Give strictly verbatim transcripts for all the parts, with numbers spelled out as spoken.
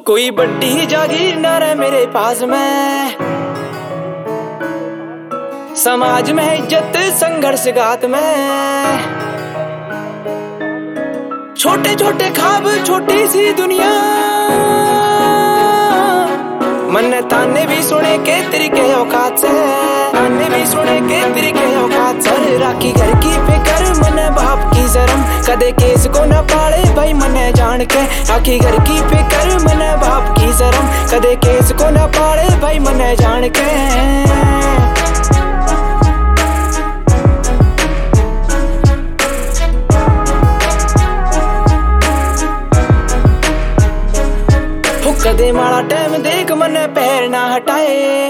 कोई बड्डी जागीर न रहे मेरे पास में, समाज में इज्जत संघर्ष गात में, छोटे छोटे ख्वाब छोटी सी दुनिया, मन ताने भी सुने के तरीके औकात से, ताने भी सुने के तरीके औकात से। राखी घर की फिकर मन बाप की शर्म, कदे केस को न पाले भाई मन जान के। राखी घर की फिकर मन बाप की शर्म, कदे केस को न पाले भाई मन जान के। कदे माड़ा टाइम देख मन पैर ना हटाए,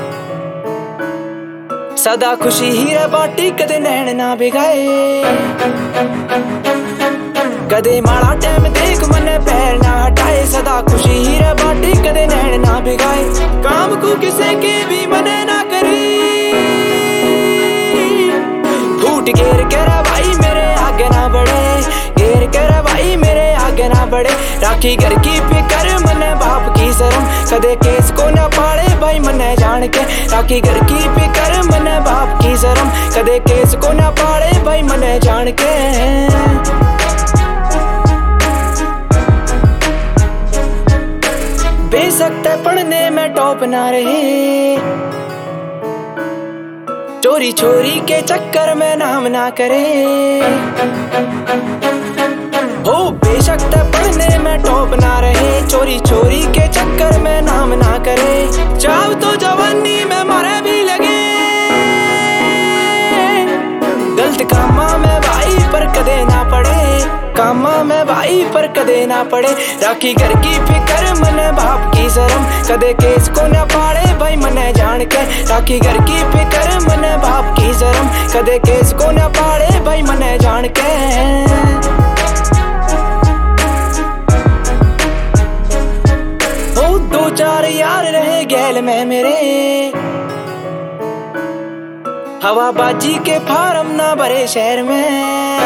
सदा खुशी हीरा बाटी कदे नैन ना भिगाए। कदे माड़ा टाइम देख मन पैर ना हटाए, सदा खुशी हीरा बाटी कदे नैन ना भिगाए। काम को किसे के भी मने ना करी, फूट घेर कर भाई मेरे आगे ना बढ़े, घेर कर भाई मेरे आगे ना बढ़े। राखी घर की फिकर मन बाप की शर्म, कदे केस को न पाले भाई मन जान के। राखी घर की फिकर मन बाप की शर्म, कदे केस को न पाले भाई मन जान के। बेशक पढ़ने में टॉप ना रहे, चोरी चोरी के चक्कर में नाम ना करे। हो बेशक पढ़ने में टॉप ना रहे, चोरी चोरी के चक्कर में नाम ना करे। चाव तो जवानी में मारे भी लगे, गलत कामा में भाई पर कदे ना पड़े, कामा में भाई पर कदे ना पड़े। राखी घर की फिकर मन बाप की शर्म, कदे केस को न पाले भाई मन जान के। राखी घर की फिकर मन बाप की शर्म, कदे केस को न पाले भाई मन जान के। ओ दो चार यार रहे गैल में मेरे, हवाबाजी के फार्म ना भरे शहर में।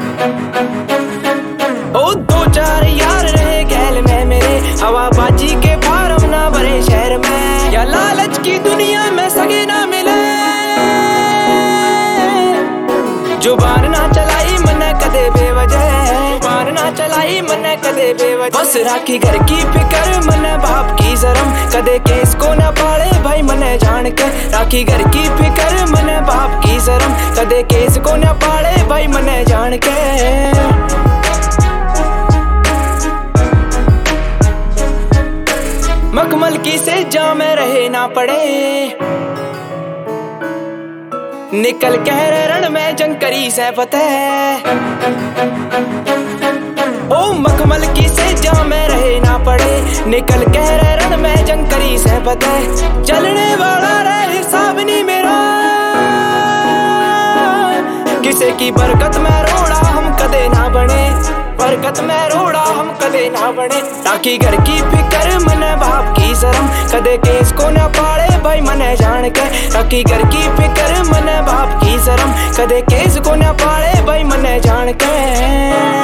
ओ दो चार यार रहे गैल में मेरे, हवाबाजी के फार्म ना भरे शहर में। या लालच की दुनिया में सगे ना मिले, जुबान ना चलाई मन कदे बेवजह, जुबान ना चलाई मन कदे बेवजह। बस राखी घर की फिकर मन बाप की शर्म, कदे केस को न पाले भाई मन जान के। राखी घर की फिकर मन बाप की शर्म, कदे केस को न पाले भाई मन जान के। मखमल की से जाम रहे ना पड़े, निकल कह रण में जंग करी से फतेह। ओ मखमल की से जाम रहे ना पड़े, निकल कह रण में जंग करी से फतेह। चलने वाला रहे हिसाब नहीं मेरा, किसे की बरकत में रोड़ा हम कदे ना बने, बरकत में रोड़ा हम कदे ना बने। राखी घर की फिकर मन बाप की शर्म, कदे केस को न पाले भाई मन जान के। राखी घर की फिकर मन बाप की शर्म, कदे केस को न पाले भाई मन जान के।